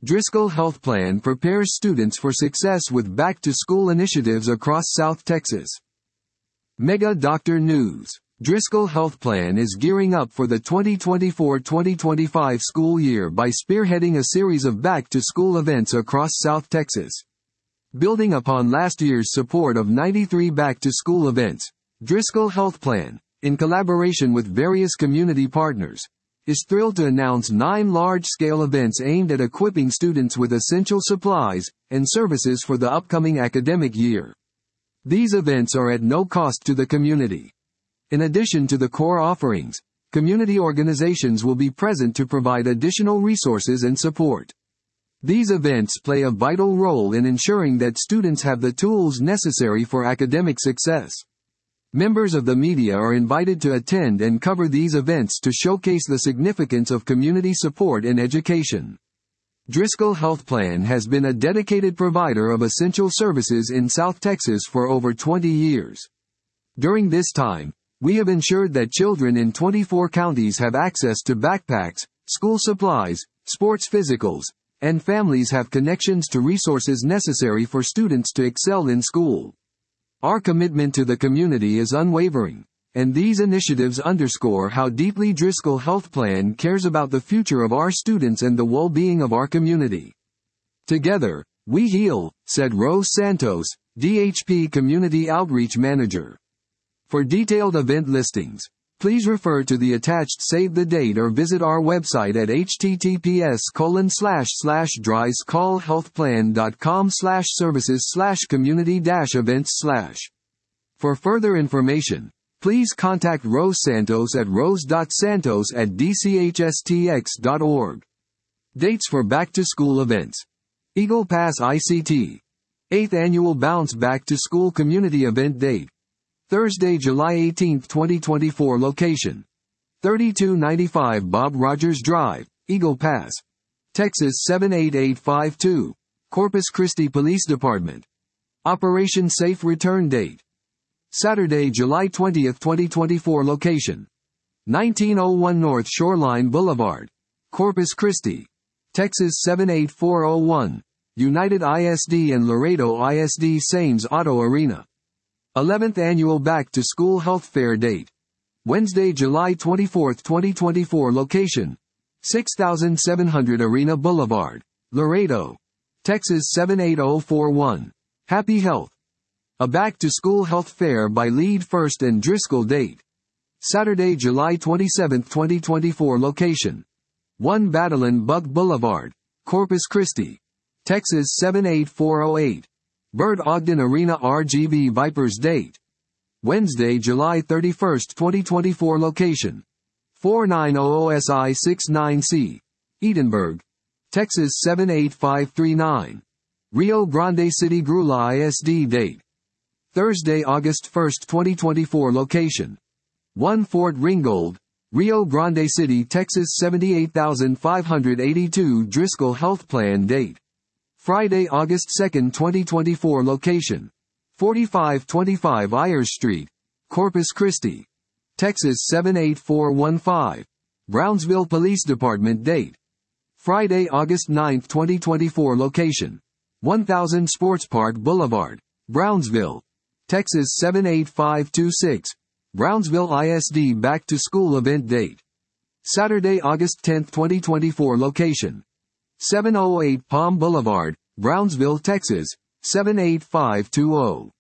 Driscoll Health Plan prepares students for success with back-to-school initiatives across South Texas. Mega Doctor News. Driscoll Health Plan is gearing up for the 2024-2025 school year by spearheading a series of back-to-school events across South Texas. Building upon last year's support of 93 back-to-school events, Driscoll Health Plan, in collaboration with various community partners, is thrilled to announce 9 large-scale events aimed at equipping students with essential supplies and services for the upcoming academic year. These events are at no cost to the community. In addition to the core offerings, community organizations will be present to provide additional resources and support. These events play a vital role in ensuring that students have the tools necessary for academic success. Members of the media are invited to attend and cover these events to showcase the significance of community support in education. Driscoll Health Plan has been a dedicated provider of essential services in South Texas for over 20 years. During this time, we have ensured that children in 24 counties have access to backpacks, school supplies, sports physicals, and families have connections to resources necessary for students to excel in school. Our commitment to the community is unwavering, and these initiatives underscore how deeply Driscoll Health Plan cares about the future of our students and the well-being of our community. Together, we heal, said Rose Santos, DHP Community Outreach Manager. For detailed event listings, please refer to the attached save the date or visit our website at https://driscollhealthplan.com/services/community-events/. For further information, please contact Rose Santos at rose.santos@dchstx.org. Dates for back-to-school events. Eagle Pass ICT. 8th Annual Bounce Back to School Community Event Date. Thursday, July 18, 2024. Location: 3295 Bob Rogers Drive, Eagle Pass, Texas 78852. Corpus Christi Police Department. Operation Safe Return Date: Saturday, July 20, 2024. Location: 1901 North Shoreline Boulevard, Corpus Christi, Texas 78401. United ISD and Laredo ISD Sames Auto Arena. 11th Annual Back to School Health Fair Date: Wednesday, July 24, 2024. Location: 6700 Arena Boulevard, Laredo, Texas 78041. Happy Health. A Back to School Health Fair by Lead First and Driscoll. Date: Saturday, July 27, 2024. Location: 1 Battleland Buck Boulevard, Corpus Christi, Texas 78408. Bird Ogden Arena RGV Vipers. Date: Wednesday, July 31, 2024. Location: 4900 SI 69C, Edinburgh, Texas 78539. Rio Grande City Grula ISD. Date: Thursday, August 1, 2024. Location: 1 Fort Ringgold, Rio Grande City, Texas 78582. Driscoll Health Plan. Date: Friday, August 2, 2024. Location: 4525 Ayers Street, Corpus Christi, Texas 78415. Brownsville Police Department. Date: Friday, August 9, 2024. Location: 1000 Sports Park Boulevard, Brownsville, Texas 78526. Brownsville ISD Back to School Event. Date: Saturday, August 10, 2024. Location: 708 Palm Boulevard, Brownsville, Texas 78520.